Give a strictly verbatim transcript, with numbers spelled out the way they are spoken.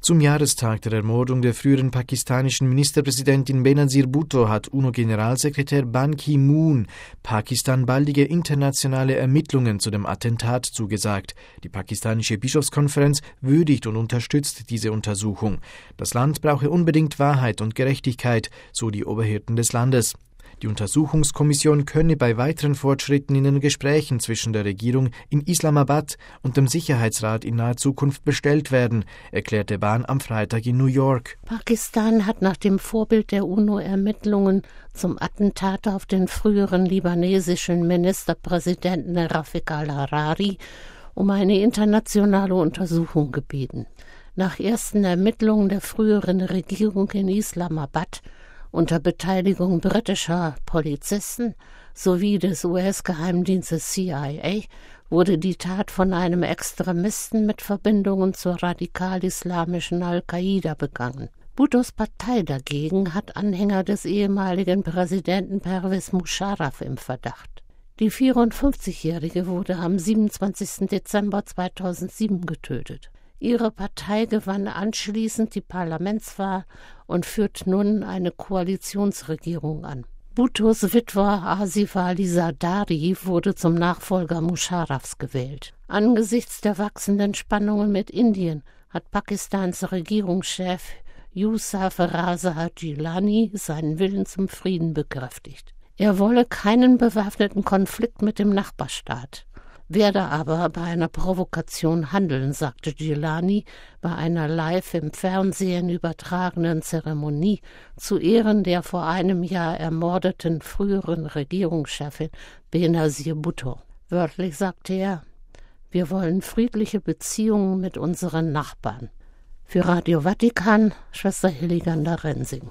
Zum Jahrestag der Ermordung der früheren pakistanischen Ministerpräsidentin Benazir Bhutto hat UNO-Generalsekretär Ban Ki-moon Pakistan baldige internationale Ermittlungen zu dem Attentat zugesagt. Die pakistanische Bischofskonferenz würdigt und unterstützt diese Untersuchung. Das Land brauche unbedingt Wahrheit und Gerechtigkeit, so die Oberhirten des Landes. Die Untersuchungskommission könne bei weiteren Fortschritten in den Gesprächen zwischen der Regierung in Islamabad und dem Sicherheitsrat in naher Zukunft bestellt werden, erklärte Ban am Freitag in New York. Pakistan hat nach dem Vorbild der UNO-Ermittlungen zum Attentat auf den früheren libanesischen Ministerpräsidenten Rafiq al-Harari um eine internationale Untersuchung gebeten. Nach ersten Ermittlungen der früheren Regierung in Islamabad unter Beteiligung britischer Polizisten sowie des U S-Geheimdienstes C I A wurde die Tat von einem Extremisten mit Verbindungen zur radikal-islamischen Al-Qaida begangen. Bhuttos Partei dagegen hat Anhänger des ehemaligen Präsidenten Pervez Musharraf im Verdacht. Die vierundfünfzigjährige wurde am siebenundzwanzigsten Dezember zweitausendsieben getötet. Ihre Partei gewann anschließend die Parlamentswahl und führt nun eine Koalitionsregierung an. Bhuttos Witwer Asif Ali Zardari wurde zum Nachfolger Musharrafs gewählt. Angesichts der wachsenden Spannungen mit Indien hat Pakistans Regierungschef Yousaf Raza Gilani seinen Willen zum Frieden bekräftigt. Er wolle keinen bewaffneten Konflikt mit dem Nachbarstaat, werde aber bei einer Provokation handeln, sagte Gilani bei einer live im Fernsehen übertragenen Zeremonie zu Ehren der vor einem Jahr ermordeten früheren Regierungschefin Benazir Bhutto. Wörtlich sagte er: Wir wollen friedliche Beziehungen mit unseren Nachbarn. Für Radio Vatikan, Schwester Hilliganda Rensing.